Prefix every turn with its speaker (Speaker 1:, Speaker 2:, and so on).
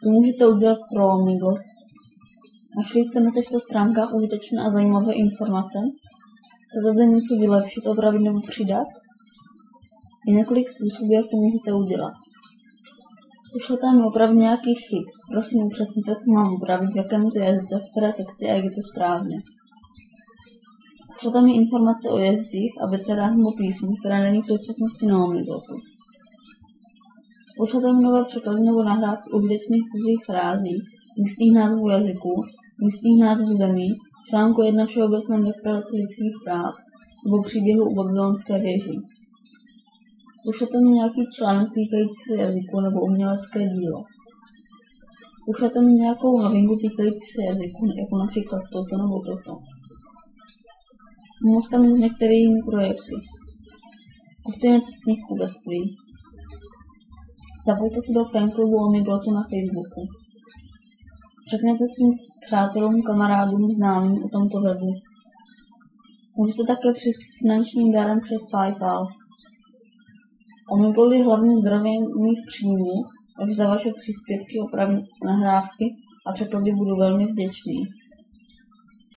Speaker 1: Co můžete udělat pro Omegle? Našli jste na těchto stránkách užitečné a zajímavé informace? Chcete něco vylepšit, opravit nebo přidat? Je několik způsobů, jak to můžete udělat. Pošlete mi opravdu nějaký chyb. Prosím, upřesněte, co mám upravit, v jakém to jazyce, v které sekci a jak je to správně. Pošlete mi informace o jazycích, abecedách nebo písmech, které není v současnosti na Omeglotu. Pošlete mi nové překlady nebo nahrávky užitečných cudzích frází, místních názvů jazyků, místních názvů zemí, článku 1 Všeobecné deklarace lidských práv nebo příběhu u babylonské věži. Pošlete mi nějaký článek týkající se jazyku nebo umělecké dílo. Pošlete mi nějakou novinku týkající se jazyku, jako například toto nebo toto. Pomozte mi s některými projekty. Kupte něco v knihkupectví. Zapojte se do fanklubu Omeglotu na Facebooku. Řekněte svým přátelům, kamarádům, známým o tomto webu. Můžete také přispět finančním darem přes PayPal. Omegle je hlavním zdrojem mých příjmů, takže za vaše příspěvky, opravy, nahrávky a překlady budu velmi vděčný.